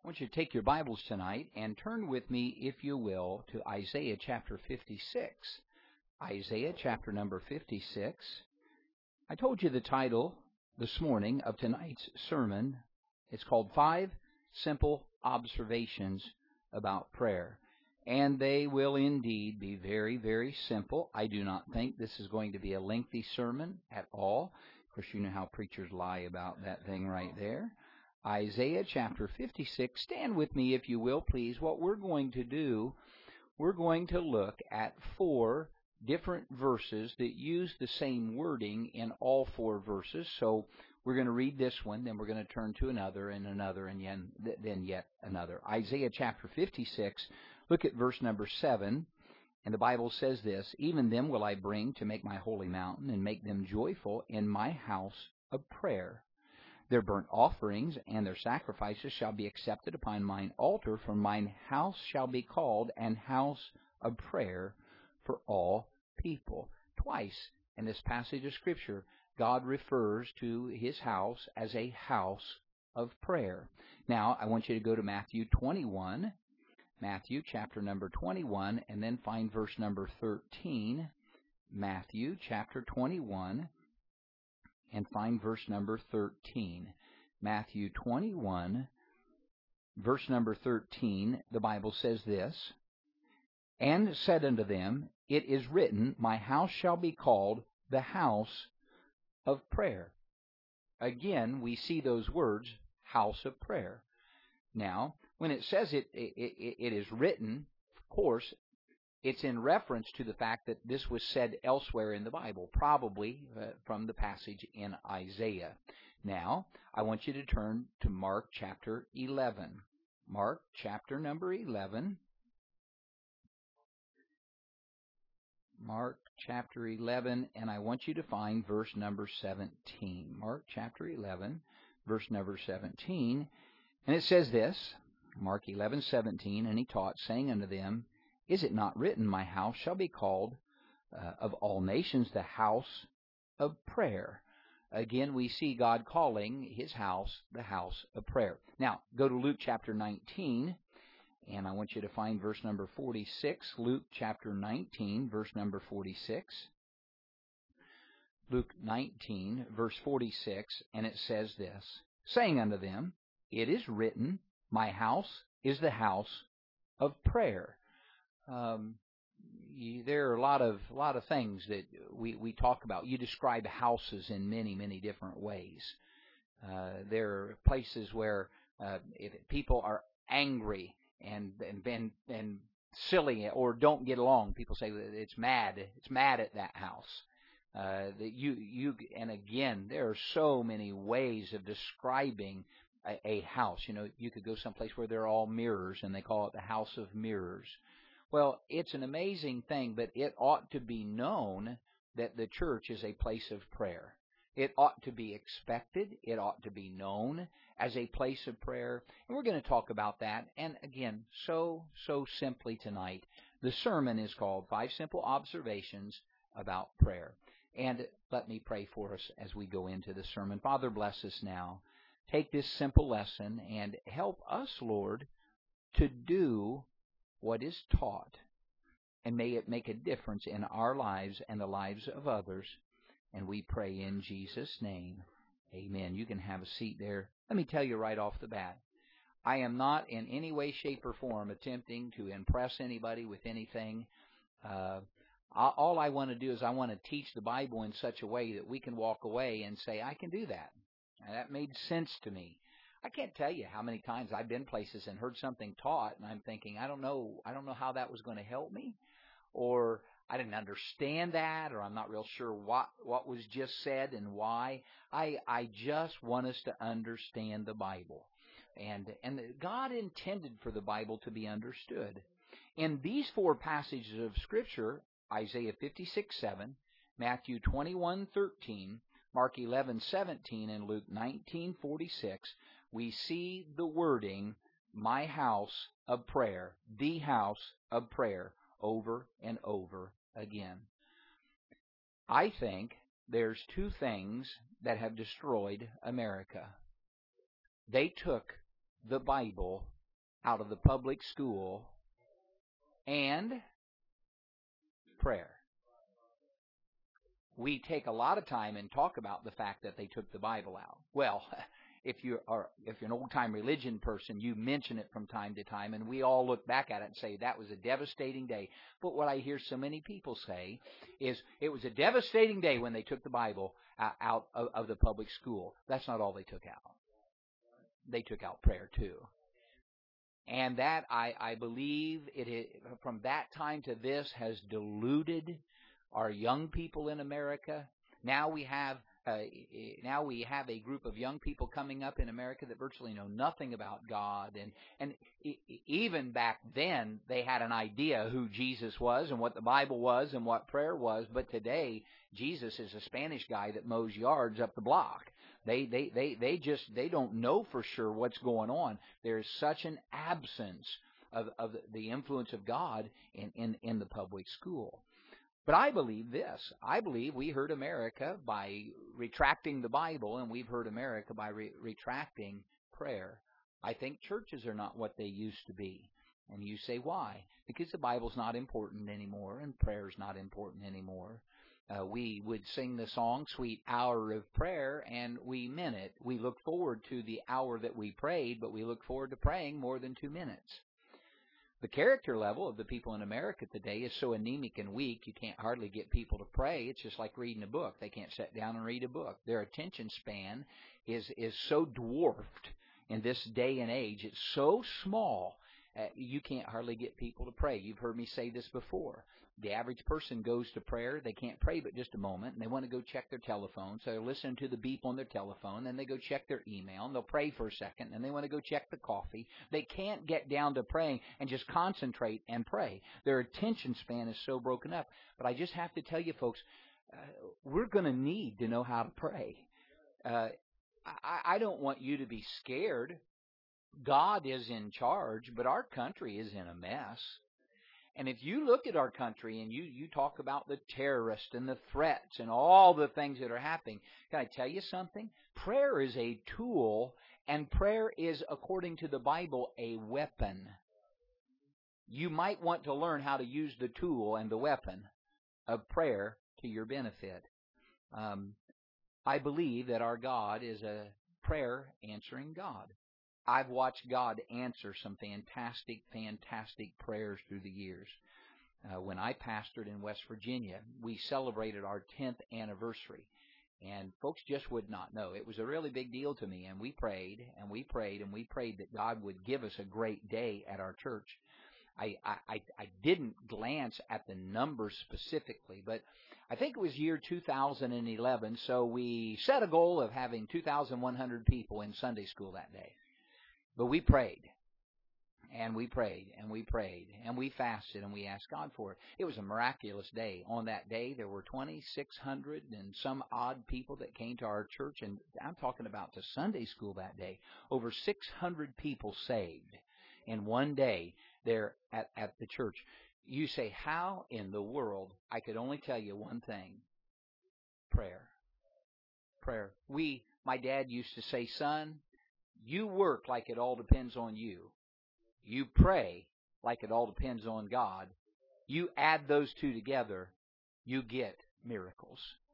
want you to take your Bibles tonight and turn with me, if you will, to Isaiah chapter 56. Isaiah chapter number 56. I told you the title this morning of tonight's sermon. It's called 5 Simple Observations About Prayer. And they will indeed be very, very simple. I do not think this is going to be a lengthy sermon at all. Of course, you know how preachers lie about that thing right there. Isaiah chapter 56. Stand with me, if you will, please. What we're going to do, we're going to look at 4 different verses that use the same wording in all 4 verses. So we're going to read this one, then we're going to turn to another, and another, and then yet another. Isaiah chapter 56, look at verse number 7. And the Bible says this, "Even them will I bring to make my holy mountain, and make them joyful in my house of prayer. Their burnt offerings and their sacrifices shall be accepted upon mine altar, for mine house shall be called an house of prayer for all people." Twice in this passage of Scripture, God refers to His house as a house of prayer. Now, I want you to go to Matthew 21, Matthew chapter number 21, and then find verse number 13. Matthew chapter 21. And find verse number 13. Matthew 21, verse number 13, the Bible says this, "And said unto them, It is written, My house shall be called the house of prayer." Again, we see those words, house of prayer. Now, when it says it is written, of course, it's in reference to the fact that this was said elsewhere in the Bible, probably from the passage in Isaiah. Now, I want you to turn to Mark chapter 11. Mark chapter number 11. Mark chapter 11, and I want you to find verse number 17. Mark chapter 11, verse number 17. And it says this, Mark 11:17, "And he taught, saying unto them, Is it not written, My house shall be called of all nations the house of prayer?" Again, we see God calling His house the house of prayer. Now, go to Luke chapter 19, and I want you to find verse number 46. Luke chapter 19, verse number 46. Luke 19, verse 46, and it says this, "Saying unto them, It is written, My house is the house of prayer." There are a lot of things that we talk about. You describe houses in many, many different ways. There are places where if people are angry and silly or don't get along, people say it's mad. It's mad at that house. And again, there are so many ways of describing a house. You know, you could go someplace where they're all mirrors, and they call it the house of mirrors. Well, it's an amazing thing, but it ought to be known that the church is a place of prayer. It ought to be expected. It ought to be known as a place of prayer. And we're going to talk about that. And again, so simply tonight, the sermon is called 5 Simple Observations About Prayer. And let me pray for us as we go into the sermon. Father, bless us now. Take this simple lesson and help us, Lord, to do what is taught, and may it make a difference in our lives and the lives of others. And we pray in Jesus' name. Amen. You can have a seat there. Let me tell you right off the bat, I am not in any way, shape, or form attempting to impress anybody with anything. All I want to do is I want to teach the Bible in such a way that we can walk away and say, I can do that. And that made sense to me. I can't tell you how many times I've been places and heard something taught, and I'm thinking, I don't know how that was going to help me, or I didn't understand that, or I'm not real sure what was just said and why. I just want us to understand the Bible. And God intended for the Bible to be understood. In these 4 passages of Scripture, Isaiah 56:7, Matthew 21:13, Mark 11:17, and Luke 19:46, we see the wording, my house of prayer, the house of prayer, over and over again. I think there's 2 things that have destroyed America. They took the Bible out of the public school and prayer. We take a lot of time and talk about the fact that they took the Bible out. Well, if you're an old-time religion person, you mention it from time to time, and we all look back at it and say that was a devastating day. But what I hear so many people say is it was a devastating day when they took the Bible out of the public school. That's not all they took out. They took out prayer too. And that, I believe, from that time to this has diluted our young people in America. Now we have a group of young people coming up in America that virtually know nothing about God, and even back then they had an idea who Jesus was and what the Bible was and what prayer was. But today Jesus is a Spanish guy that mows yards up the block. They don't know for sure what's going on. There's such an absence of the influence of God in the public school. But I believe this. I believe we hurt America by retracting the Bible, and we've hurt America by retracting prayer. I think churches are not what they used to be. And you say, why? Because the Bible's not important anymore, and prayer's not important anymore. We would sing the song, Sweet Hour of Prayer, and we meant it. We look forward to the hour that we prayed, but we look forward to praying more than 2 minutes. The character level of the people in America today is so anemic and weak, you can't hardly get people to pray. It's just like reading a book. They can't sit down and read a book. Their attention span is so dwarfed in this day and age. It's so small, you can't hardly get people to pray. You've heard me say this before. The average person goes to prayer. They can't pray but just a moment, and they want to go check their telephone. So they're listening to the beep on their telephone, then they go check their email, and they'll pray for a second, and they want to go check the coffee. They can't get down to praying and just concentrate and pray. Their attention span is so broken up. But I just have to tell you, folks, we're going to need to know how to pray. I don't want you to be scared. God is in charge, but our country is in a mess. And if you look at our country and you talk about the terrorists and the threats and all the things that are happening, can I tell you something? Prayer is a tool, and prayer is, according to the Bible, a weapon. You might want to learn how to use the tool and the weapon of prayer to your benefit. I believe that our God is a prayer-answering God. I've watched God answer some fantastic, fantastic prayers through the years. When I pastored in West Virginia, we celebrated our 10th anniversary. And folks just would not know. It was a really big deal to me. And we prayed, and we prayed, and we prayed that God would give us a great day at our church. I didn't glance at the numbers specifically, but I think it was year 2011, so we set a goal of having 2,100 people in Sunday school that day. But we prayed, and we prayed, and we prayed, and we fasted, and we asked God for it. It was a miraculous day. On that day, there were 2,600 and some odd people that came to our church, and I'm talking about to Sunday school that day. Over 600 people saved in one day there at the church. You say, how in the world? I could only tell you one thing. Prayer. Prayer. My dad used to say, son, you work like it all depends on you. You pray like it all depends on God. You add those two together, you get miracles.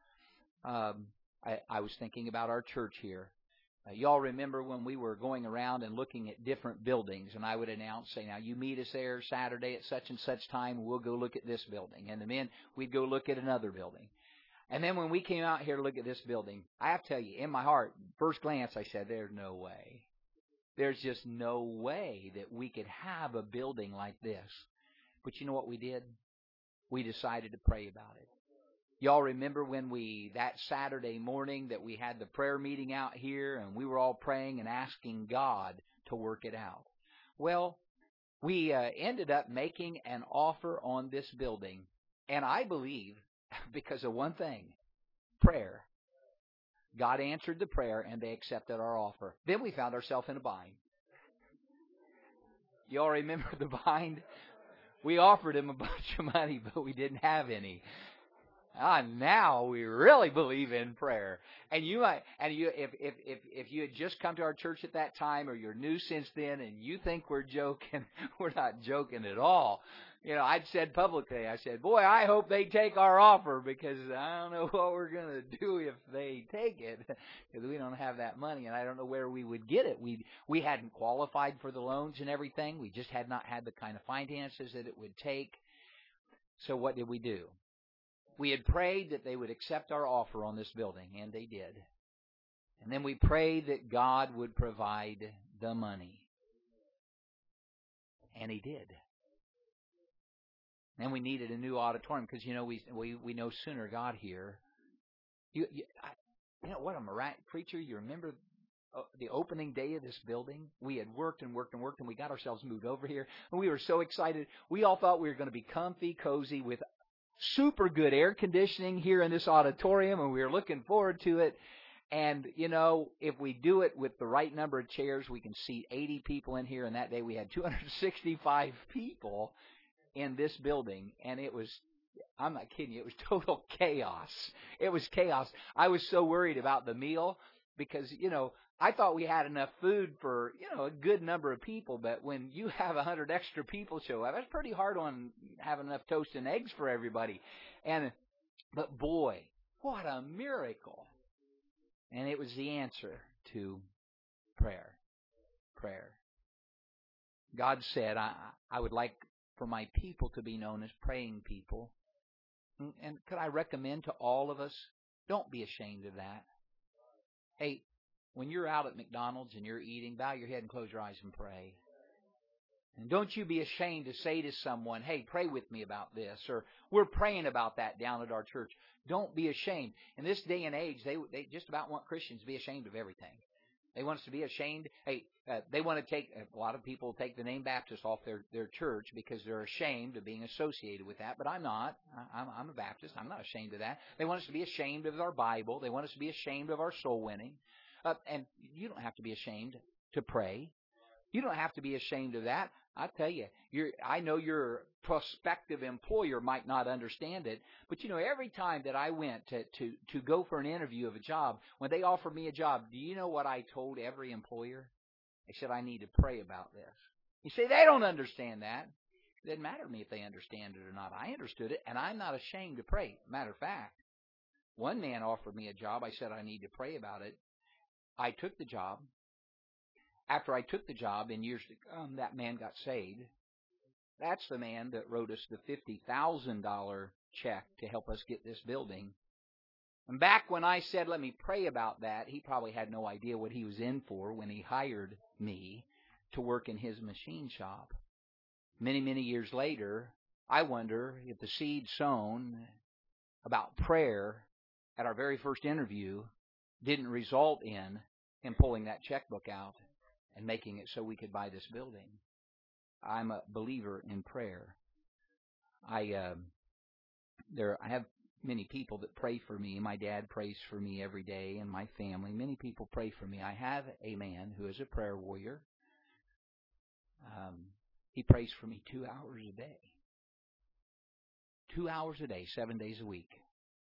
I was thinking about our church here. Y'all remember when we were going around and looking at different buildings, and I would announce, say, now you meet us there Saturday at such and such time, we'll go look at this building. And then we'd go look at another building. And then when we came out here to look at this building, I have to tell you, in my heart, first glance, I said, there's no way. There's just no way that we could have a building like this. But you know what we did? We decided to pray about it. Y'all remember when that Saturday morning that we had the prayer meeting out here and we were all praying and asking God to work it out? Well, we ended up making an offer on this building. And I believe because of one thing, prayer. God answered the prayer and they accepted our offer. Then we found ourselves in a bind. Y'all remember the bind? We offered him a bunch of money, but we didn't have any. Now we really believe in prayer. And if you had just come to our church at that time, or you're new since then, and you think we're joking, we're not joking at all. I'd said publicly, I said, boy, I hope they take our offer, because I don't know what we're going to do if they take it, because we don't have that money, and I don't know where we would get it. We hadn't qualified for the loans and everything. We just had not had the kind of finances that it would take. So what did we do? We had prayed that they would accept our offer on this building, and they did. And then we prayed that God would provide the money. And He did. And we needed a new auditorium, because, we no sooner got here. What a miraculous preacher. You remember the opening day of this building? We had worked and worked and worked, and we got ourselves moved over here. And we were so excited. We all thought we were going to be comfy, cozy, with super good air conditioning here in this auditorium, and we were looking forward to it. And, if we do it with the right number of chairs, we can seat 80 people in here. And that day we had 265 people in this building. And it was, I'm not kidding you, it was total chaos. It was chaos. I was so worried about the meal because, I thought we had enough food for, a good number of people, but when you have 100 extra people show up, that's pretty hard on having enough toast and eggs for everybody. But boy, what a miracle. And it was the answer to prayer. Prayer. God said, I would like for my people to be known as praying people. And could I recommend to all of us, don't be ashamed of that. Hey, when you're out at McDonald's and you're eating, bow your head and close your eyes and pray. And don't you be ashamed to say to someone, hey, pray with me about this, or we're praying about that down at our church. Don't be ashamed. In this day and age, they just about want Christians to be ashamed of everything. They want us to be ashamed. Hey, they want to take, a lot of people take the name Baptist off their church because they're ashamed of being associated with that. But I'm not. I'm a Baptist. I'm not ashamed of that. They want us to be ashamed of our Bible. They want us to be ashamed of our soul winning. And you don't have to be ashamed to pray. You don't have to be ashamed of that. I tell you, I know your prospective employer might not understand it, but every time that I went to go for an interview of a job, when they offered me a job, do you know what I told every employer? I said, I need to pray about this. You say, they don't understand that. It doesn't matter to me if they understand it or not. I understood it, and I'm not ashamed to pray. Matter of fact, one man offered me a job. I said, I need to pray about it. I took the job. After I took the job, in years to come, that man got saved. That's the man that wrote us the $50,000 check to help us get this building. And back when I said, let me pray about that, he probably had no idea what he was in for when he hired me to work in his machine shop. Many, many years later, I wonder if the seed sown about prayer at our very first interview didn't result in him pulling that checkbook out and making it so we could buy this building. I'm a believer in prayer. I have many people that pray for me. My dad prays for me every day, and my family. Many people pray for me. I have a man who is a prayer warrior. He prays for me 2 hours a day. 2 hours a day, 7 days a week.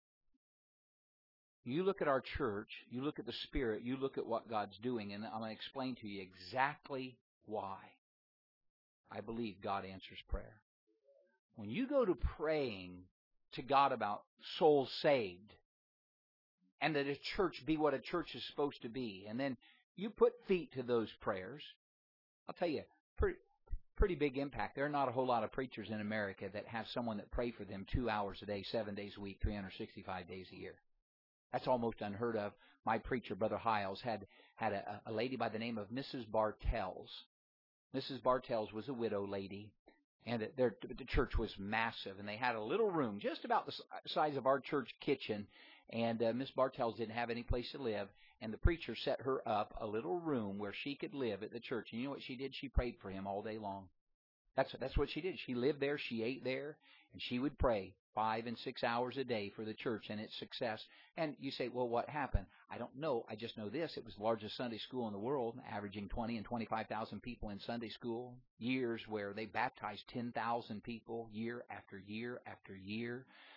You look at our church, you look at the Spirit, you look at what God's doing, and I'm going to explain to you exactly why I believe God answers prayer. When you go to praying to God about souls saved, and that a church be what a church is supposed to be, and then you put feet to those prayers, I'll tell you, pretty big impact. There are not a whole lot of preachers in America that have someone that pray for them 2 hours a day, 7 days a week, 365 days a year. That's almost unheard of. My preacher, Brother Hiles, had a lady by the name of Mrs. Bartels. Mrs. Bartels was a widow lady, and the church was massive, and they had a little room just about the size of our church kitchen, and Miss Bartels didn't have any place to live, and the preacher set her up a little room where she could live at the church. And you know what she did? She prayed for him all day long. That's what she did. She lived there, she ate there, and she would pray 5 and 6 hours a day for the church and its success. And you say, well, what happened? I don't know. I just know this. It was the largest Sunday school in the world, averaging 20 and 25,000 people in Sunday school. Years where they baptized 10,000 people year after year after year.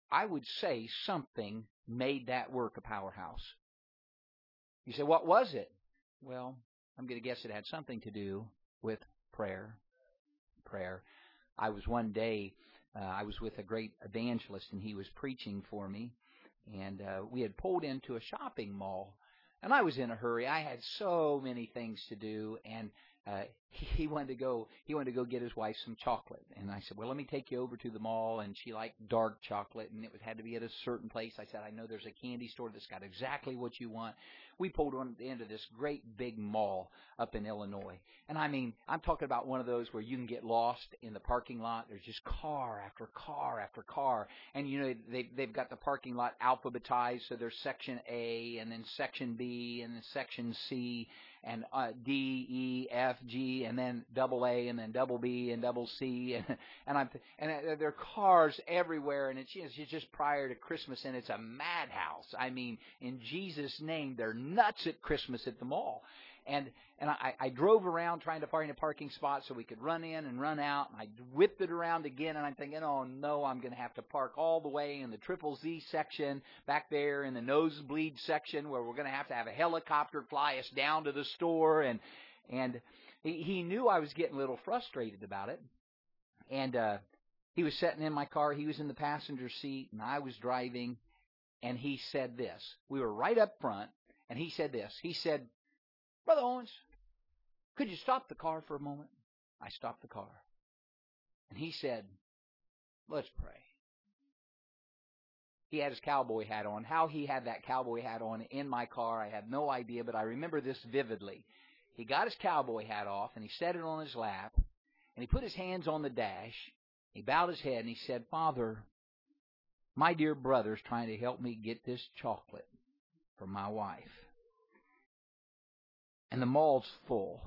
I would say something made that work a powerhouse. You say, what was it? Well, I'm going to guess it had something to do with prayer. Prayer. I was one day, I was with a great evangelist, and he was preaching for me, and we had pulled into a shopping mall, and I was in a hurry. I had so many things to do, and he wanted to go get his wife some chocolate. And I said, well, let me take you over to the mall. And she liked dark chocolate, and it had to be at a certain place. I said, I know there's a candy store that's got exactly what you want. We pulled on the end of this great big mall up in Illinois. And I mean, I'm talking about one of those where you can get lost in the parking lot. There's just car after car after car. And, you know, they've got the parking lot alphabetized. So there's Section A, and then Section B, and then Section C, and D, E, F, G, and then double A, and then double B, and double C, and there are cars everywhere, and it's just prior to Christmas, and it's a madhouse. I mean, in Jesus' name, they're nuts at Christmas at the mall. And I drove around trying to find a parking spot so we could run in and run out, and I whipped it around again, and I'm thinking, oh no, I'm going to have to park all the way in the Triple Z section back there in the nosebleed section where we're going to have a helicopter fly us down to the store. And he knew I was getting a little frustrated about it, and he was sitting in my car. He was in the passenger seat, and I was driving, and he said this. We were right up front, and he said this. He said, Brother Owens, could you stop the car for a moment? I stopped the car. And he said, let's pray. He had his cowboy hat on. How he had that cowboy hat on in my car, I have no idea, but I remember this vividly. He got his cowboy hat off, and he set it on his lap, and he put his hands on the dash. He bowed his head, and he said, Father, my dear brother's trying to help me get this chocolate for my wife. And the mall's full.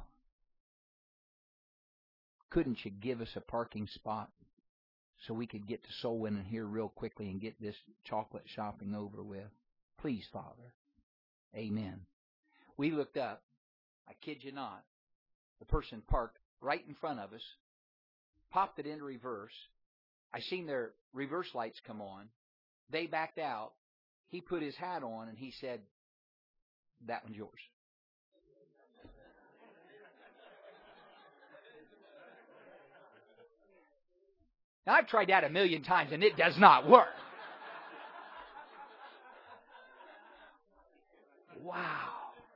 Couldn't you give us a parking spot so we could get to Soul Winning here real quickly and get this chocolate shopping over with? Please, Father. Amen. We looked up. I kid you not. The person parked right in front of us, popped it into reverse. I seen their reverse lights come on. They backed out. He put his hat on, and he said, that one's yours. Now, I've tried that 1,000,000 times, and it does not work. Wow.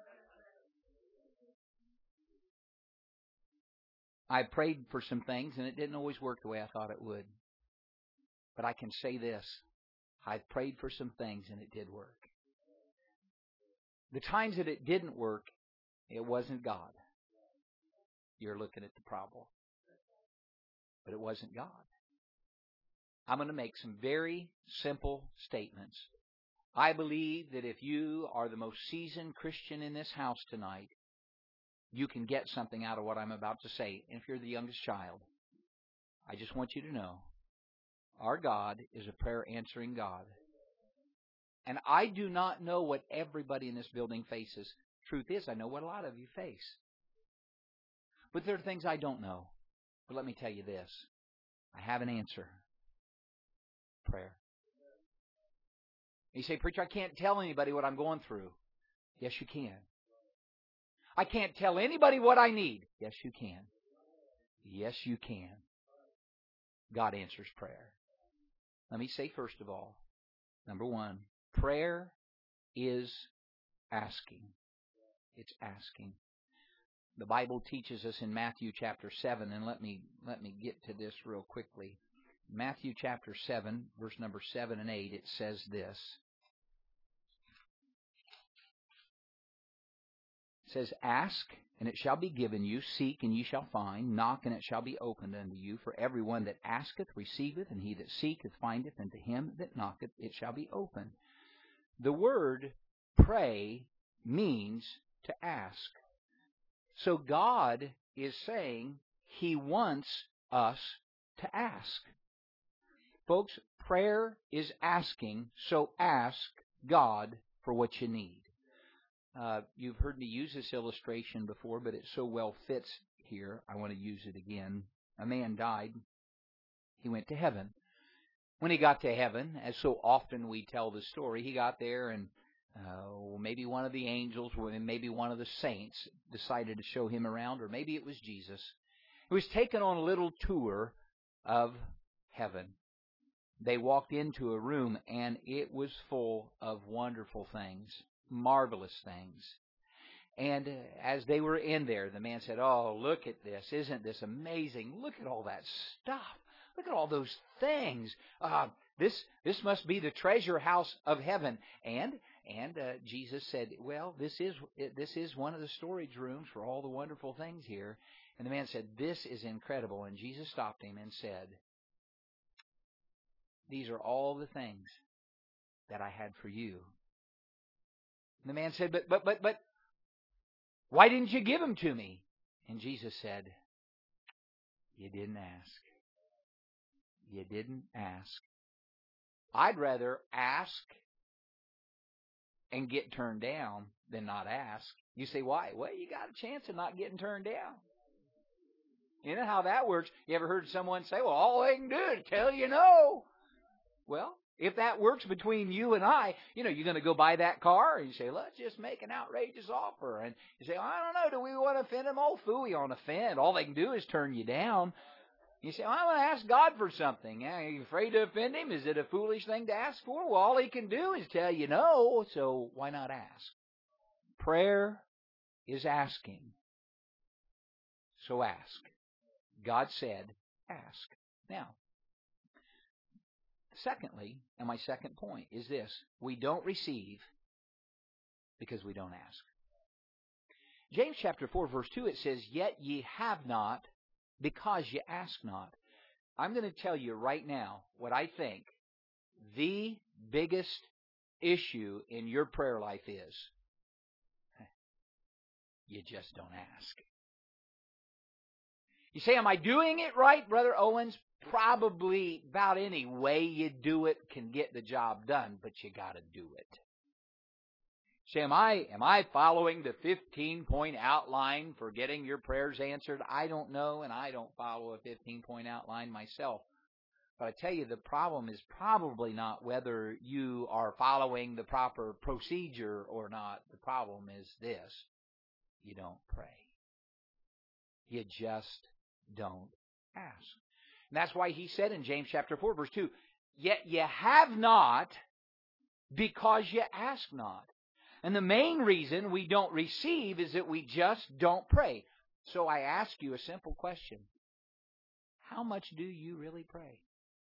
I prayed for some things, and it didn't always work the way I thought it would. But I can say this. I prayed for some things, and it did work. The times that it didn't work, it wasn't God. You're looking at the problem. But it wasn't God. I'm going to make some very simple statements. I believe that if you are the most seasoned Christian in this house tonight, you can get something out of what I'm about to say. And if you're the youngest child, I just want you to know, our God is a prayer-answering God. And I do not know what everybody in this building faces. Truth is, I know what a lot of you face. But there are things I don't know. But let me tell you this. I have an answer. Prayer. You say, Preacher, I can't tell anybody what I'm going through. Yes, you can. I can't tell anybody what I need. Yes, you can. Yes, you can. God answers prayer. Let me say first of all, number one, prayer is asking. It's asking. The Bible teaches us in Matthew chapter 7, and let me get to this real quickly. Matthew chapter 7, verse number 7 and 8, it says this. It says, Ask, and it shall be given you. Seek, and ye shall find. Knock, and it shall be opened unto you. For everyone that asketh receiveth, and he that seeketh findeth, and to him that knocketh it shall be opened. The word pray means to ask. So God is saying He wants us to ask. Folks, prayer is asking, so ask God for what you need. You've heard me use this illustration before, but it so well fits here. I want to use it again. A man died. He went to heaven. When he got to heaven, as so often we tell the story, he got there and maybe one of the angels, or maybe one of the saints decided to show him around, or maybe it was Jesus. He was taken on a little tour of heaven. They walked into a room, and it was full of wonderful things, marvelous things. And as they were in there, the man said, "Oh, look at this. Isn't this amazing? Look at all that stuff. Look at all those things. This must be the treasure house of heaven." And Jesus said, "Well, this is one of the storage rooms for all the wonderful things here." And the man said, "This is incredible." And Jesus stopped him and said, "These are all the things that I had for you." And the man said, "But, why didn't you give them to me?" And Jesus said, "You didn't ask. You didn't ask. I'd rather ask and get turned down than not ask." You say, "Why?" Well, you got a chance of not getting turned down. You know how that works. You ever heard someone say, "Well, all they can do is tell you no"? Well, if that works between you and I, you're going to go buy that car, and you say, "Let's just make an outrageous offer." And you say, "I don't know, do we want to offend them?" Oh, phooey on offend. All they can do is turn you down. You say, "I want to ask God for something." Are you afraid to offend Him? Is it a foolish thing to ask for? Well, all He can do is tell you no, so why not ask? Prayer is asking. So ask. God said, ask. Now, secondly, and my second point is this: we don't receive because we don't ask. James chapter 4, verse 2, it says, "Yet ye have not because ye ask not." I'm going to tell you right now what I think the biggest issue in your prayer life is. You just don't ask. You say, "Am I doing it right, Brother Owens?" Probably about any way you do it can get the job done, but you got to do it. Say, am I following the 15-point outline for getting your prayers answered? I don't know, and I don't follow a 15-point outline myself. But I tell you, the problem is probably not whether you are following the proper procedure or not. The problem is this: you don't pray. You just don't ask. And that's why he said in James chapter 4, verse 2, "Yet ye have not because ye ask not." And the main reason we don't receive is that we just don't pray. So I ask you a simple question: how much do you really pray?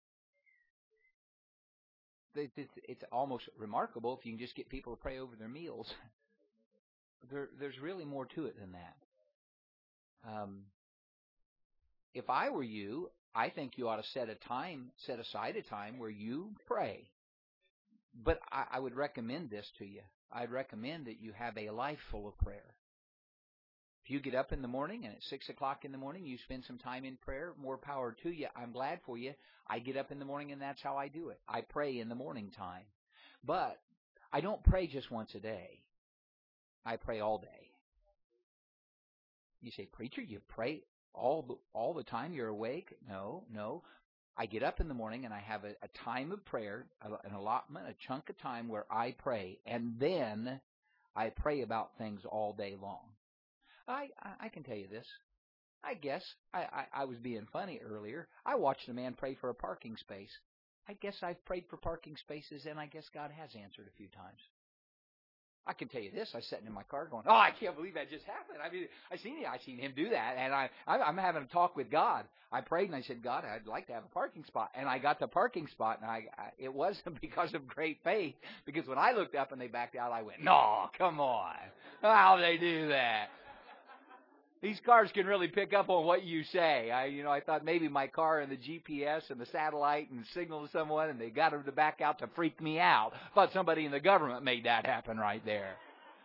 It's almost remarkable if you can just get people to pray over their meals. There's really more to it than that. If I were you, I think you ought to set aside a time where you pray. But I would recommend this to you. I'd recommend that you have a life full of prayer. If you get up in the morning and at 6 o'clock in the morning you spend some time in prayer, more power to you. I'm glad for you. I get up in the morning and that's how I do it. I pray in the morning time. But I don't pray just once a day. I pray all day. You say, "Preacher, you pray all the time you're awake?" No. I get up in the morning and I have a time of prayer, an allotment, a chunk of time where I pray, and then I pray about things all day long. I can tell you this. I guess I was being funny earlier. I watched a man pray for a parking space. I guess I've prayed for parking spaces, and I guess God has answered a few times. I can tell you this: I was sitting in my car going, "Oh, I can't believe that just happened." I mean, I seen him do that, and I'm having a talk with God. I prayed and I said, "God, I'd like to have a parking spot," and I got the parking spot, and it wasn't because of great faith, because when I looked up and they backed out, I went, "No, come on, how'd they do that?" These cars can really pick up on what you say. I thought maybe my car and the GPS and the satellite and signal to someone, and they got them to back out to freak me out. I thought somebody in the government made that happen right there.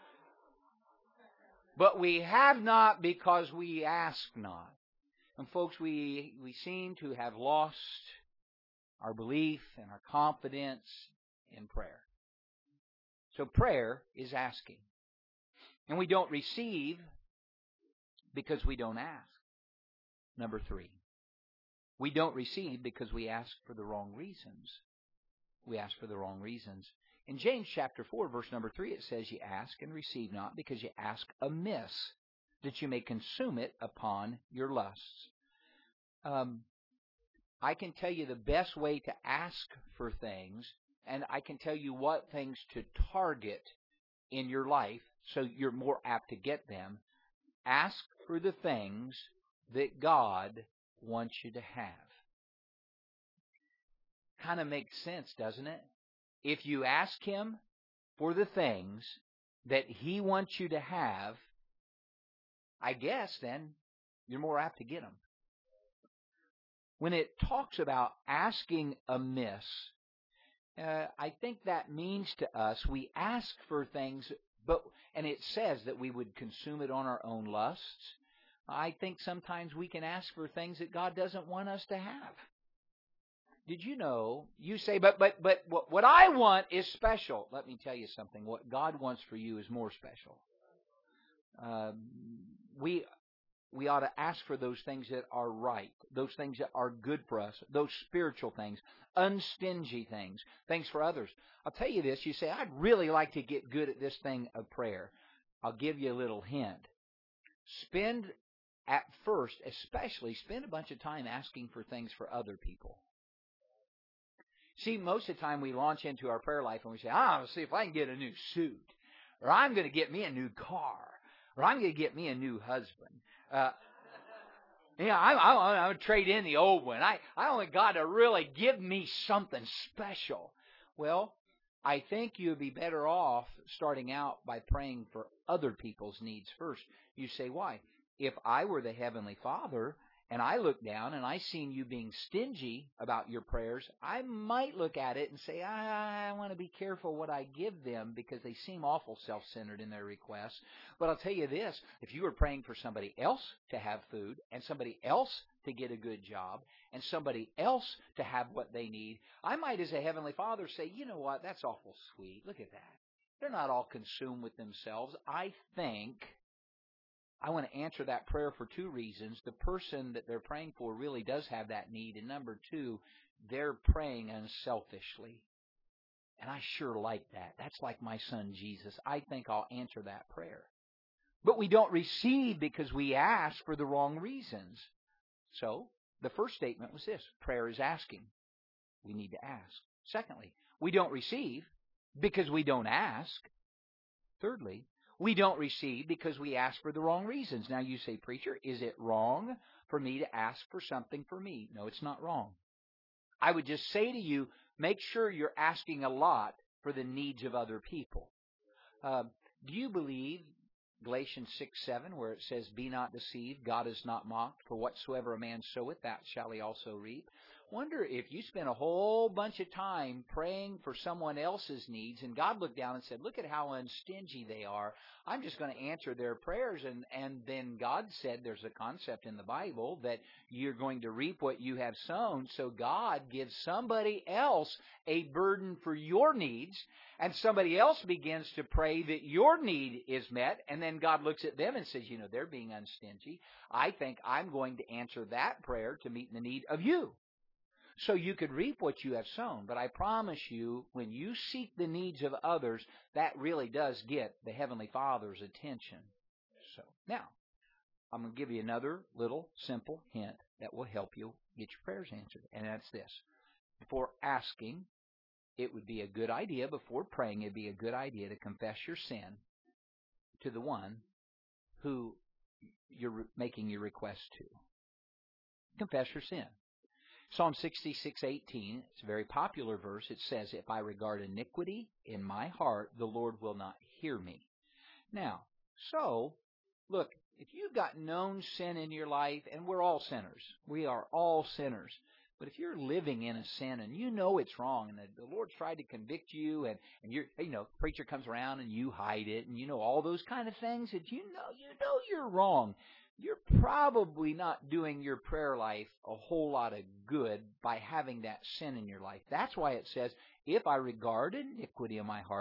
But we have not because we ask not. And folks, we seem to have lost our belief and our confidence in prayer. So prayer is asking. And we don't receive because we don't ask. Number 3. We don't receive because we ask for the wrong reasons. We ask for the wrong reasons. In James chapter 4, verse number 3, it says, "Ye ask and receive not, because ye ask amiss, that you may consume it upon your lusts." I can tell you the best way to ask for things, and I can tell you what things to target in your life so you're more apt to get them. Ask for the things that God wants you to have. Kind of makes sense, doesn't it? If you ask Him for the things that He wants you to have, I guess then you're more apt to get them. When it talks about asking amiss, I think that means to us we ask for things, and it says that we would consume it on our own lusts. I think sometimes we can ask for things that God doesn't want us to have. Did you know, you say, but what I want is special. Let me tell you something. What God wants for you is more special. We ought to ask for those things that are right, those things that are good for us, those spiritual things, unstingy things, things for others. I'll tell you this. You say, I'd really like to get good at this thing of prayer. I'll give you a little hint. At first, especially, spend a bunch of time asking for things for other people. See, most of the time we launch into our prayer life and we say, I'll see if I can get a new suit, or I'm going to get me a new car, or I'm going to get me a new husband. I'm going to trade in the old one. I want God to really give me something special. Well, I think you'd be better off starting out by praying for other people's needs first. You say, why? If I were the Heavenly Father and I look down and I seen you being stingy about your prayers, I might look at it and say, I want to be careful what I give them because they seem awful self-centered in their requests. But I'll tell you this, if you were praying for somebody else to have food and somebody else to get a good job and somebody else to have what they need, I might as a Heavenly Father say, you know what, that's awful sweet. Look at that. They're not all consumed with themselves. I think I want to answer that prayer for two reasons. The person that they're praying for really does have that need. And number two, they're praying unselfishly. And I sure like that. That's like my son Jesus. I think I'll answer that prayer. But we don't receive because we ask for the wrong reasons. So the first statement was this: prayer is asking. We need to ask. Secondly, we don't receive because we don't ask. Thirdly, we don't receive because we ask for the wrong reasons. Now you say, preacher, is it wrong for me to ask for something for me? No, it's not wrong. I would just say to you, make sure you're asking a lot for the needs of other people. Do you believe Galatians 6:7, where it says, be not deceived, God is not mocked, for whatsoever a man soweth, that shall he also reap? Wonder if you spent a whole bunch of time praying for someone else's needs, and God looked down and said, look at how unstingy they are. I'm just going to answer their prayers. And then God said there's a concept in the Bible that you're going to reap what you have sown. So God gives somebody else a burden for your needs, and somebody else begins to pray that your need is met. And then God looks at them and says, you know, they're being unstingy. I think I'm going to answer that prayer to meet the need of you. So you could reap what you have sown. But I promise you, when you seek the needs of others, that really does get the Heavenly Father's attention. So now, I'm going to give you another little simple hint that will help you get your prayers answered. And that's this. Before asking, it would be a good idea, before praying, it would be a good idea to confess your sin to the one who you're making your request to. Confess your sin. Psalm 66:18, it's a very popular verse. It says, if I regard iniquity in my heart, the Lord will not hear me. Now, so, look, if you've got known sin in your life, and we're all sinners. We are all sinners. But if you're living in a sin and you know it's wrong, and the Lord's tried to convict you, and you're, preacher comes around and you hide it, and all those kind of things that you know you're wrong, you're probably not doing your prayer life a whole lot of good by having that sin in your life. That's why it says, if I regard iniquity in my heart,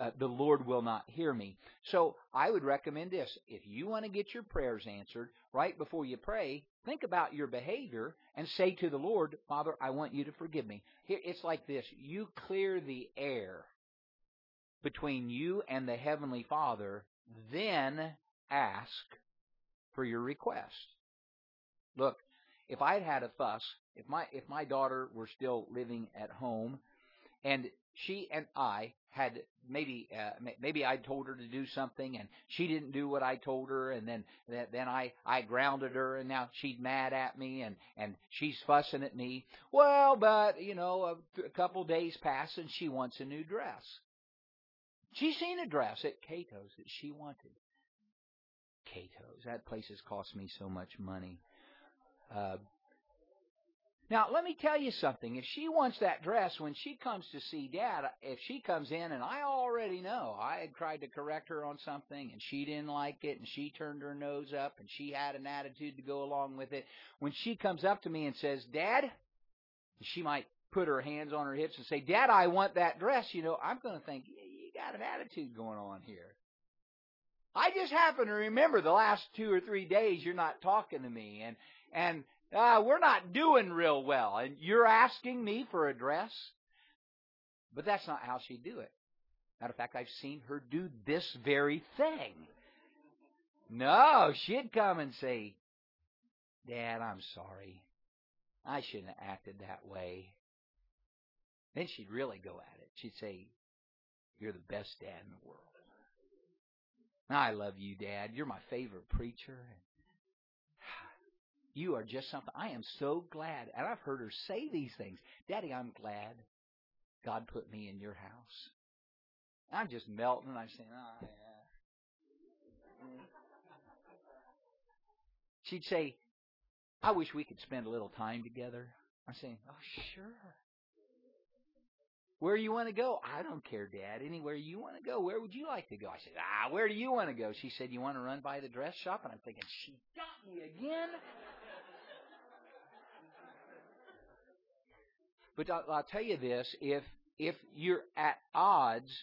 the Lord will not hear me. So I would recommend this. If you want to get your prayers answered, right before you pray, think about your behavior and say to the Lord, Father, I want you to forgive me. It's like this. You clear the air between you and the Heavenly Father, then ask for your request. Look, if I had had a fuss, if my daughter were still living at home, and she and I had maybe I told her to do something and she didn't do what I told her, and then I grounded her, and now she's mad at me and she's fussing at me. Well, but a couple days pass and she wants a new dress. She's seen a dress at Cato's that she wanted. Cato's, that place has cost me so much money. Now, let me tell you something. If she wants that dress, when she comes to see Dad, if she comes in and I already know, I had tried to correct her on something and she didn't like it and she turned her nose up and she had an attitude to go along with it. When she comes up to me and says, Dad, she might put her hands on her hips and say, Dad, I want that dress. I'm going to think, you got an attitude going on here. I just happen to remember the last 2 or 3 days you're not talking to me, and we're not doing real well, and you're asking me for a dress? But that's not how she'd do it. Matter of fact, I've seen her do this very thing. No, she'd come and say, Dad, I'm sorry. I shouldn't have acted that way. Then she'd really go at it. She'd say, you're the best dad in the world. I love you, Dad. You're my favorite preacher. You are just something. I am so glad. And I've heard her say these things. Daddy, I'm glad God put me in your house. I'm just melting. I'm saying, oh, yeah. She'd say, I wish we could spend a little time together. I'm saying, oh, sure. Where you want to go? I don't care, Dad. Anywhere you want to go. Where would you like to go? I said, where do you want to go? She said, you want to run by the dress shop? And I'm thinking, she got me again. But I'll tell you this, if you're at odds,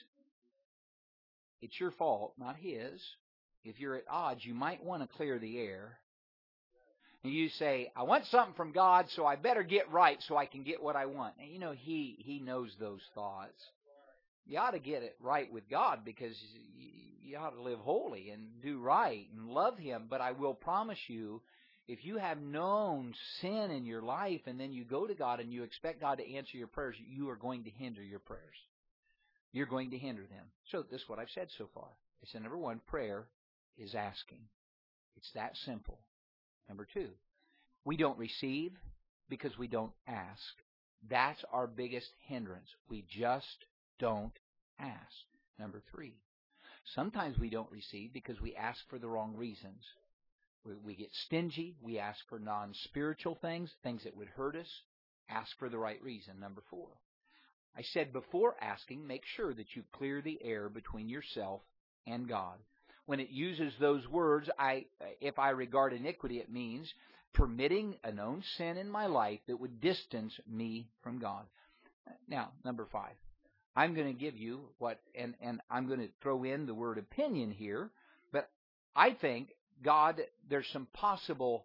it's your fault, not his. If you're at odds, you might want to clear the air. And you say, I want something from God, so I better get right so I can get what I want. And he knows those thoughts. You ought to get it right with God, because you ought to live holy and do right and love Him. But I will promise you, if you have known sin in your life and then you go to God and you expect God to answer your prayers, you are going to hinder your prayers. You're going to hinder them. So this is what I've said so far. I said, number one, prayer is asking. It's that simple. Number two, we don't receive because we don't ask. That's our biggest hindrance. We just don't ask. Number three, sometimes we don't receive because we ask for the wrong reasons. We get stingy. We ask for non-spiritual things that would hurt us. Ask for the right reason. Number four, I said before asking, make sure that you clear the air between yourself and God. When it uses those words, if I regard iniquity, it means permitting a known sin in my life that would distance me from God. Now, number five, I'm going to give you and I'm going to throw in the word opinion here, but I think God, there's some possible,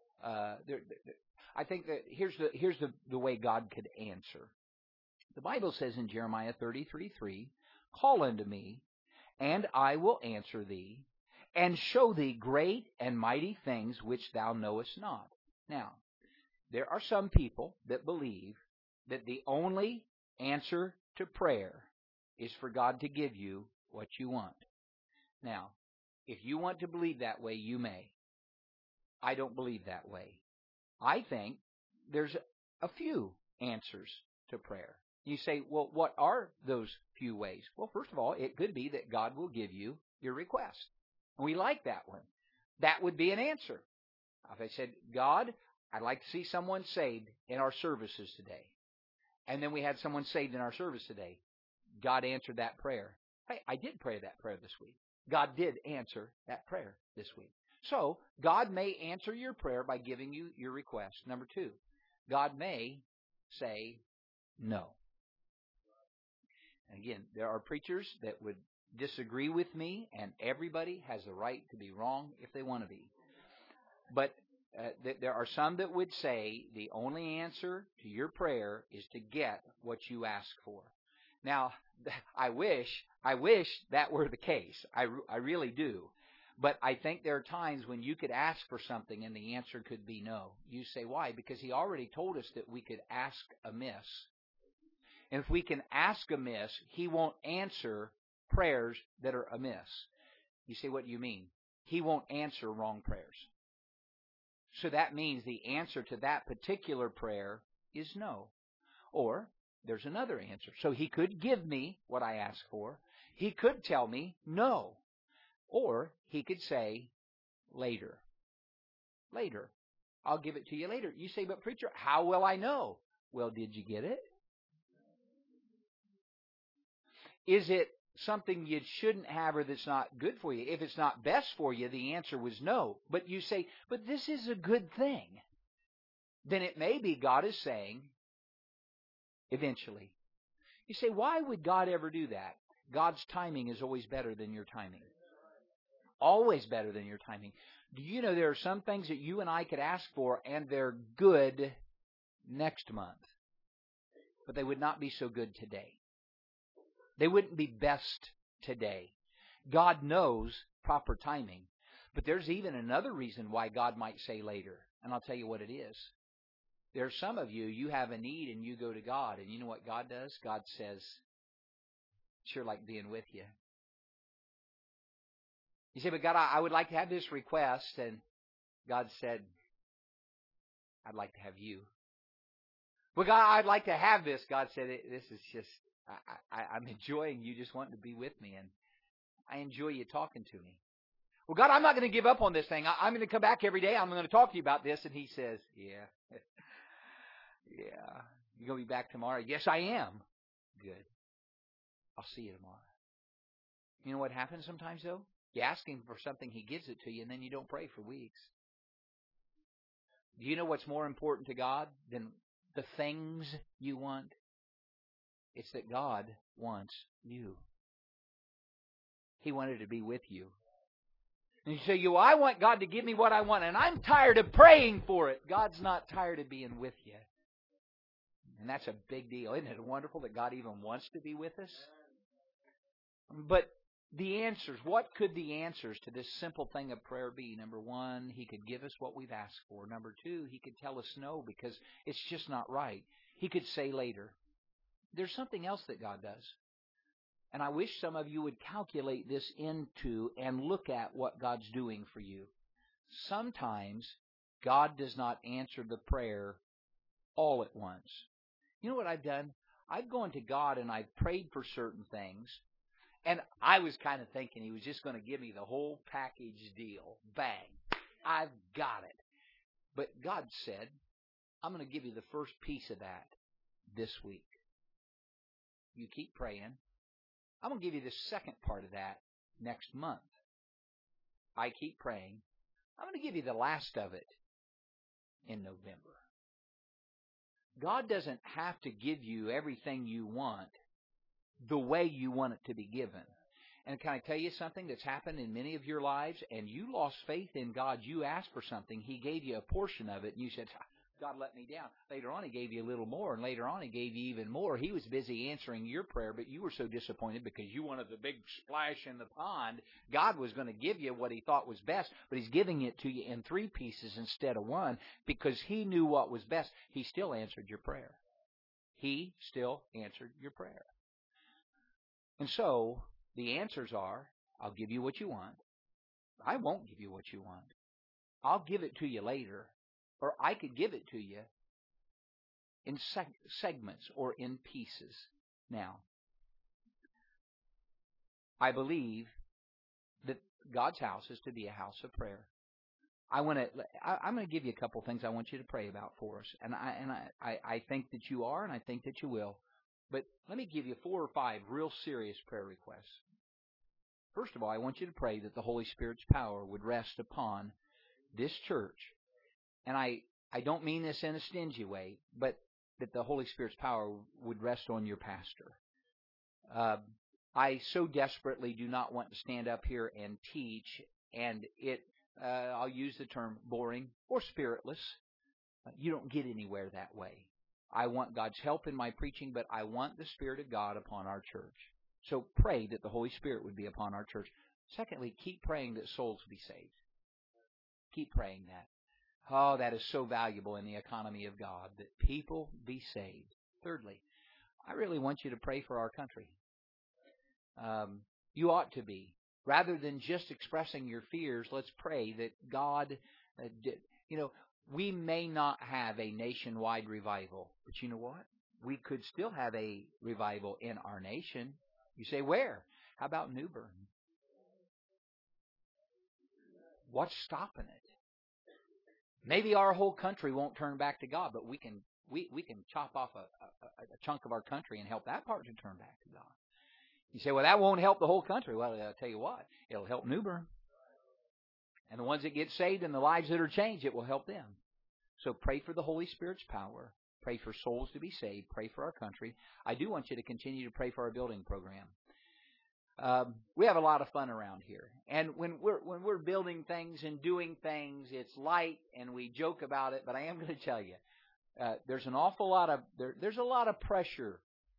I think that here's the way God could answer. The Bible says in Jeremiah 33:3, call unto me, and I will answer thee, and show thee great and mighty things which thou knowest not. Now, there are some people that believe that the only answer to prayer is for God to give you what you want. Now, if you want to believe that way, you may. I don't believe that way. I think there's a few answers to prayer. You say, well, what are those few ways? Well, first of all, it could be that God will give you your request. And we like that one. That would be an answer. If I said, God, I'd like to see someone saved in our services today. And then we had someone saved in our service today. God answered that prayer. Hey, I did pray that prayer this week. God did answer that prayer this week. So, God may answer your prayer by giving you your request. Number two, God may say no. And again, there are preachers that would disagree with me, and everybody has the right to be wrong if they want to be. But there are some that would say the only answer to your prayer is to get what you ask for. Now, I wish that were the case. I really do. But I think there are times when you could ask for something and the answer could be no. You say, why? Because He already told us that we could ask amiss. And if we can ask amiss, He won't answer prayers that are amiss. You say, what do you mean? He won't answer wrong prayers. So that means the answer to that particular prayer is no. Or there's another answer. So He could give me what I ask for. He could tell me no. Or He could say later. Later. I'll give it to you later. You say, but preacher, how will I know? Well, did you get it? Is it something you shouldn't have or that's not good for you? If it's not best for you, the answer was no. But you say, but this is a good thing. Then it may be God is saying, eventually. You say, why would God ever do that? God's timing is always better than your timing. Always better than your timing. Do you know there are some things that you and I could ask for and they're good next month, but they would not be so good today. They wouldn't be best today. God knows proper timing. But there's even another reason why God might say later, and I'll tell you what it is. There are some of you, you have a need and you go to God, and you know what God does? God says, sure like being with you. You say, but God, I would like to have this request, and God said, I'd like to have you. Well, God, I'd like to have this. God said, this is just, I'm enjoying you just wanting to be with me, and I enjoy you talking to me. Well, God, I'm not going to give up on this thing. I'm going to come back every day. I'm going to talk to you about this. And He says, yeah. Yeah. You going to be back tomorrow? Yes, I am. Good. I'll see you tomorrow. You know what happens sometimes, though? You ask Him for something, He gives it to you, and then you don't pray for weeks. Do you know what's more important to God than the things you want? It's that God wants you. He wanted to be with you. And you say, well, I want God to give me what I want, and I'm tired of praying for it. God's not tired of being with you. And that's a big deal. Isn't it wonderful that God even wants to be with us? But the answers, what could the answers to this simple thing of prayer be? Number one, He could give us what we've asked for. Number two, He could tell us no because it's just not right. He could say later. There's something else that God does. And I wish some of you would calculate this into and look at what God's doing for you. Sometimes God does not answer the prayer all at once. You know what I've done? I've gone to God and I've prayed for certain things. And I was kind of thinking He was just going to give me the whole package deal. Bang. I've got it. But God said, I'm going to give you the first piece of that this week. You keep praying. I'm going to give you the second part of that next month. I keep praying. I'm going to give you the last of it in November. God doesn't have to give you everything you want the way you want it to be given. And can I tell you something that's happened in many of your lives? And you lost faith in God. You asked for something. He gave you a portion of it. And you said, God let me down. Later on, He gave you a little more. And later on, He gave you even more. He was busy answering your prayer, but you were so disappointed because you wanted the big splash in the pond. God was going to give you what He thought was best, but He's giving it to you in 3 pieces instead of 1 because He knew what was best. He still answered your prayer. He still answered your prayer. And so, the answers are, I'll give you what you want. I won't give you what you want. I'll give it to you later. Or I could give it to you in segments or in pieces. Now, I believe that God's house is to be a house of prayer. I'm going to give you a couple things I want you to pray about for us. And I think that you are, and I think that you will. But let me give you 4 or 5 real serious prayer requests. First of all, I want you to pray that the Holy Spirit's power would rest upon this church. And I don't mean this in a stingy way, but that the Holy Spirit's power would rest on your pastor. I so desperately do not want to stand up here and teach, and I'll use the term boring or spiritless. You don't get anywhere that way. I want God's help in my preaching, but I want the Spirit of God upon our church. So pray that the Holy Spirit would be upon our church. Secondly, keep praying that souls be saved. Keep praying that. Oh, that is so valuable in the economy of God, that people be saved. Thirdly, I really want you to pray for our country. You ought to be. Rather than just expressing your fears, let's pray that God, we may not have a nationwide revival, but you know what? We could still have a revival in our nation. You say, where? How about New Bern? What's stopping it? Maybe our whole country won't turn back to God, but we can chop off a chunk of our country and help that part to turn back to God. You say, well, that won't help the whole country. Well, I'll tell you what, it'll help New Bern. And the ones that get saved and the lives that are changed, it will help them. So pray for the Holy Spirit's power. Pray for souls to be saved. Pray for our country. I do want you to continue to pray for our building program. We have a lot of fun around here. And when we're building things and doing things, it's light and we joke about it. But I am going to tell you, there's an awful lot of there's a lot of pressure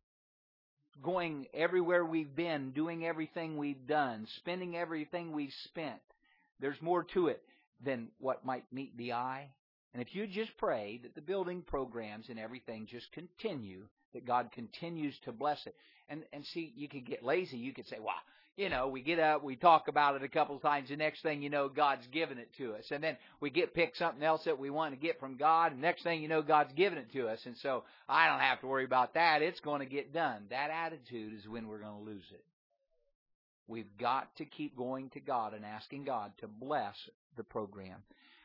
going everywhere we've been, doing everything we've done, spending everything we've spent. There's more to it than what might meet the eye. And if you just pray that the building programs and everything just continue, that God continues to bless it. And see, you could get lazy. You could say, well, we get up, we talk about it a couple of times, the next thing you know, God's given it to us. And then we pick something else that we want to get from God, and next thing you know, God's given it to us. And so I don't have to worry about that. It's going to get done. That attitude is when we're going to lose it. We've got to keep going to God and asking God to bless the program.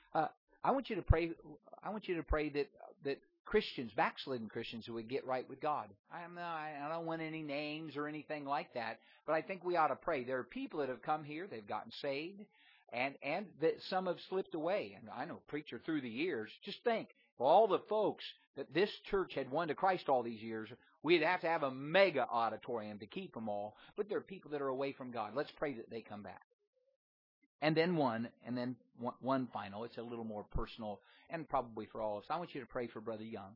I want you to pray. I want you to pray that Christians, backslidden Christians, would get right with God. I don't want any names or anything like that, but I think we ought to pray. There are people that have come here, they've gotten saved, and that some have slipped away. And I know, preacher, through the years, just think, for all the folks that this church had won to Christ all these years, we'd have to have a mega auditorium to keep them all. But there are people that are away from God. Let's pray that they come back. And then one final. It's a little more personal, and probably for all of us. I want you to pray for Brother Young.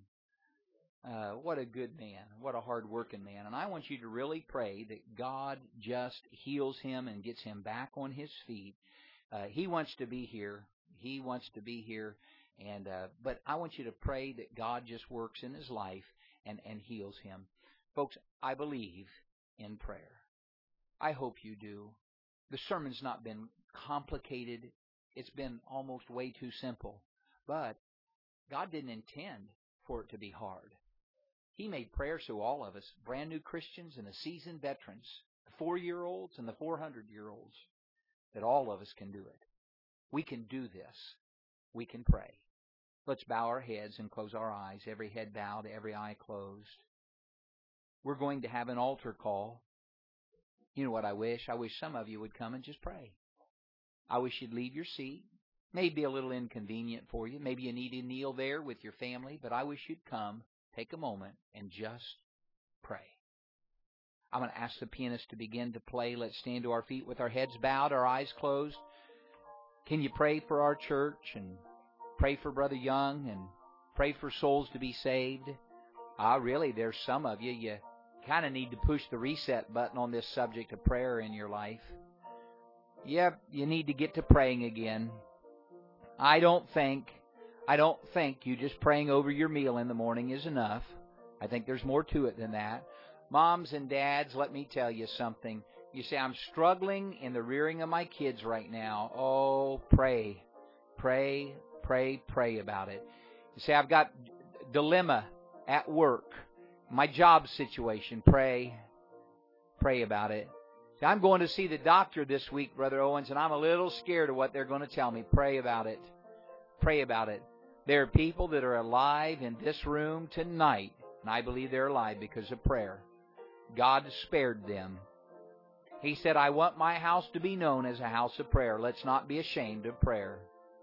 What a good man. What a hard-working man. And I want you to really pray that God just heals him and gets him back on his feet. He wants to be here. He wants to be here. But I want you to pray that God just works in his life and heals him. Folks, I believe in prayer. I hope you do. The sermon's not been complicated. It's been almost way too simple. But God didn't intend for it to be hard. He made prayer so all of us, brand new Christians and the seasoned veterans, the 4-year-olds and the 400-year-olds, that all of us can do it. We can do this. We can pray. Let's bow our heads and close our eyes, every head bowed, every eye closed. We're going to have an altar call. You know what I wish? I wish some of you would come and just pray. I wish you'd leave your seat. Maybe a little inconvenient for you. Maybe you need to kneel there with your family, but I wish you'd come, take a moment, and just pray. I'm going to ask the pianist to begin to play. Let's stand to our feet with our heads bowed, our eyes closed. Can you pray for our church and pray for Brother Young and pray for souls to be saved? Really, there's some of you kind of need to push the reset button on this subject of prayer in your life. Yep, you need to get to praying again. I don't think you just praying over your meal in the morning is enough. I think there's more to it than that. Moms and dads, let me tell you something. You say, I'm struggling in the rearing of my kids right now. Oh, pray. Pray, pray, pray about it. You say, I've got dilemma at work. My job situation. Pray. Pray about it. See, I'm going to see the doctor this week, Brother Owens, and I'm a little scared of what they're going to tell me. Pray about it. Pray about it. There are people that are alive in this room tonight, and I believe they're alive because of prayer. God spared them. He said, I want my house to be known as a house of prayer. Let's not be ashamed of prayer.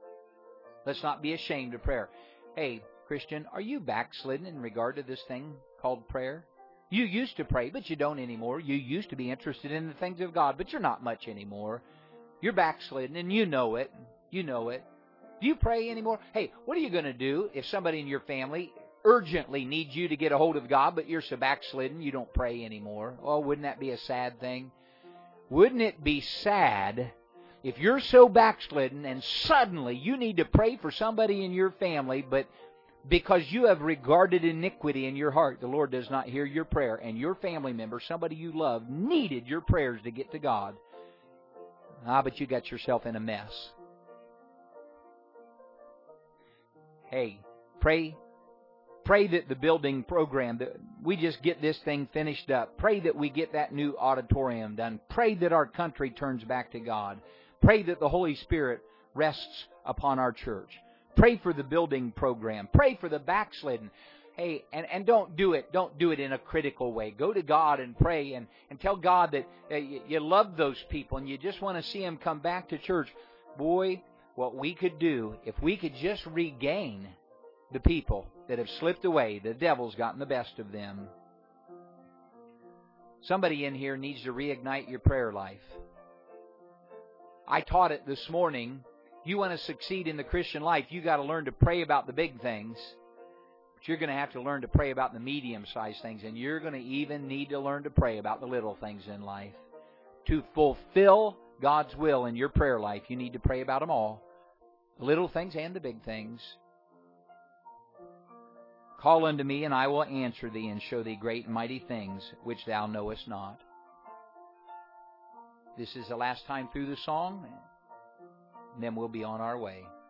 Let's not be ashamed of prayer. Hey, Christian, are you backslidden in regard to this thing called prayer? You used to pray, but you don't anymore. You used to be interested in the things of God, but you're not much anymore. You're backslidden, and you know it. You know it. Do you pray anymore? Hey, what are you going to do if somebody in your family urgently needs you to get a hold of God, but you're so backslidden you don't pray anymore? Oh, wouldn't that be a sad thing? Wouldn't it be sad if you're so backslidden and suddenly you need to pray for somebody in your family, but because you have regarded iniquity in your heart, the Lord does not hear your prayer, and your family member, somebody you love, needed your prayers to get to God. But you got yourself in a mess. Hey, pray that the building program, that we just get this thing finished up. Pray that we get that new auditorium done. Pray that our country turns back to God. Pray that the Holy Spirit rests upon our church. Pray for the building program. Pray for the backslidden. Hey, and don't do it in a critical way. Go to God and pray and tell God that you love those people and you just want to see them come back to church. Boy, what we could do if we could just regain the people that have slipped away. The devil's gotten the best of them. Somebody in here needs to reignite your prayer life. I taught it this morning. You want to succeed in the Christian life, you got to learn to pray about the big things. But you're going to have to learn to pray about the medium-sized things, and you're going to even need to learn to pray about the little things in life. To fulfill God's will in your prayer life, you need to pray about them all. The little things and the big things. Call unto me, and I will answer thee, and show thee great and mighty things which thou knowest not. This is the last time through the song, and then we'll be on our way.